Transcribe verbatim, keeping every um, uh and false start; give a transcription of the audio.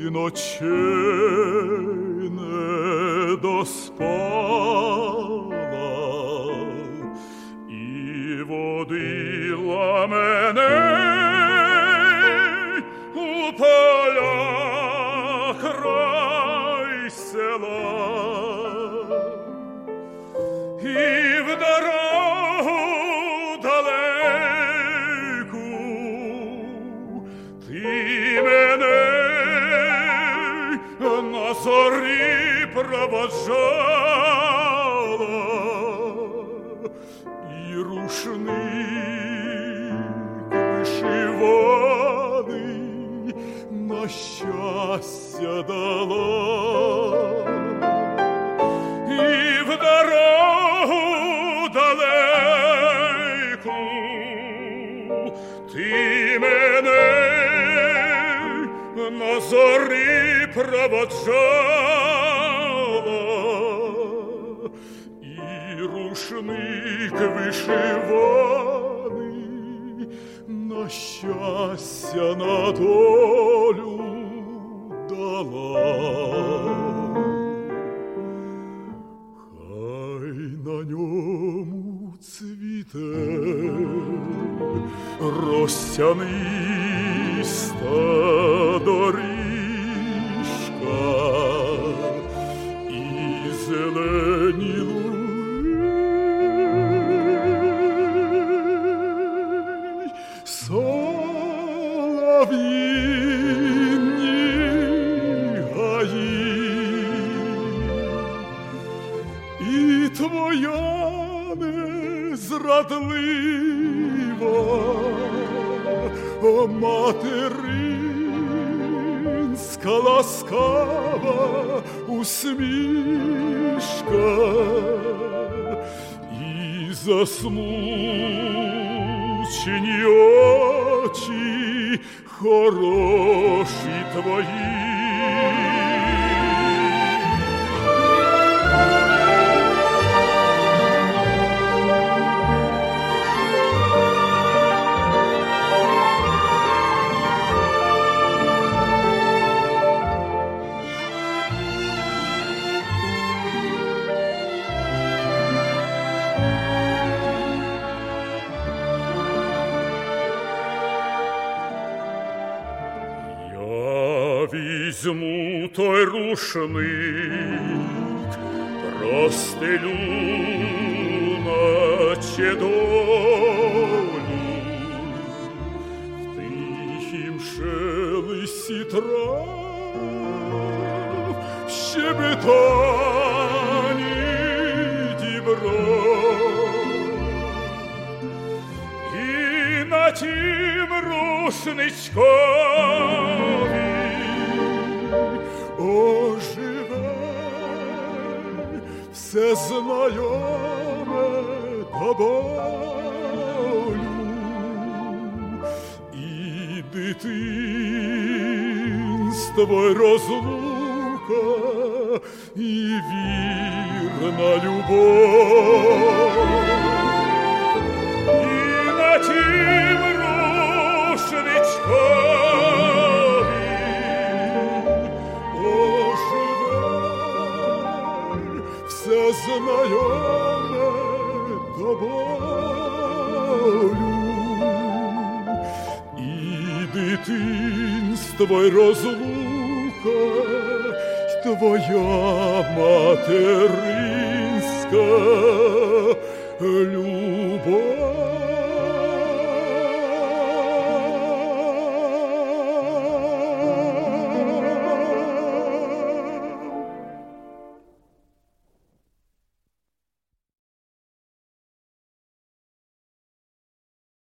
ночей не доспала і водила мене у поля край села і в дорогу далеку ти мене на зорі проводжала, і рушник вишиваний на щастя дала, і в дорогу далеку ти мене на зорі проводжала, і рушник вишиваний на щастя, на долю дала. Хай на ньому цвіте розтяниста доріжка і зелені луги, солов'їні гаї, і твоя незрадлива материнська ласкава усмішка, і засмучені очі хороші твої. Візьму той рушник, простелю наче долю, в тихім шелесті трав, в щебетанні дібров, і на тім рушничкові оживе все знайоме до болю, і дитинство, й розлука, і вірна любов, і на тім рушничкові все знайоме до болю, і дитинство, й розлука, й твоя материнська любов.